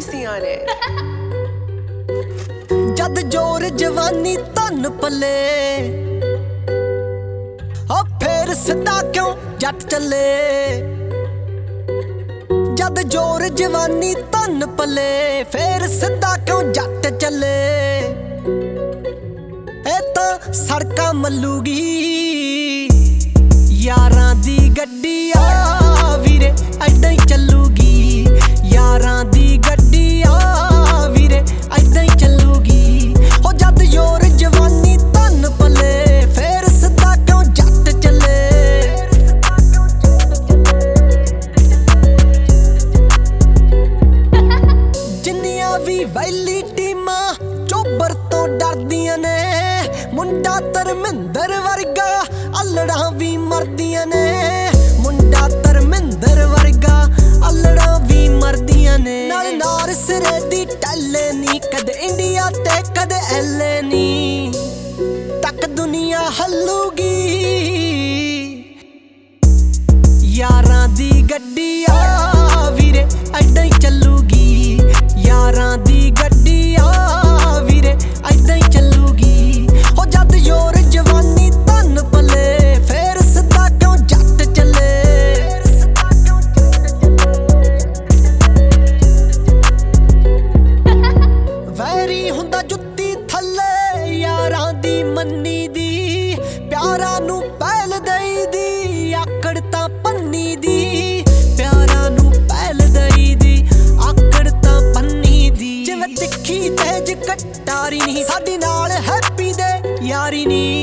ਸੀਆਂ ਨੇ। जद जोर जवानी धन पले ओ फिर सिद्धा क्यों जट चले। जद जोर जवानी धन पले फिर सिद्धा क्यों जट चले। ए तां सड़कां मल्लूगी यारां दी गड्डी आ वीरे ऐदां ही चलूगी। यारां दी गड्डी आ वीरे ऐदां ही चलूगी। हो जद जोर जवानी धन पले फिर सिद्धा क्यों जट चले। जिन्नियां भी वैली टीमां चोबर तो डरदियां ने मुंडा धर्मिंदर वर्गा अल्लड़ां भी मरदियां ने। मुंडा धर्मिंदर वर्गा अल्लड़ां भी मरदियां ने। नाल नार सिरे दी टैले नी कद इंडिया ते कद एले नी तक दुनिया हल्लूगी। यारां दी गड्डी आ वीरे ऐदां ही चलूगी। यारां दी गड्डी आ वीरे ऐदां ही चलूगी। हो जद जोर जवानी धन पले फिर सिद्धा क्यों जट चले। वैरी हुंदा जुत्ती थल्ले यारां दी मन्नी दी। प्यारां नूं पहल दई दी आकड़ तां पन्नी दी। प्यारां नूं पहल दई दी आकड़ तां पन्नी दी। जिवें तिखी तेज कटारी नी साडी नाल हैप्पी दे यारी नी।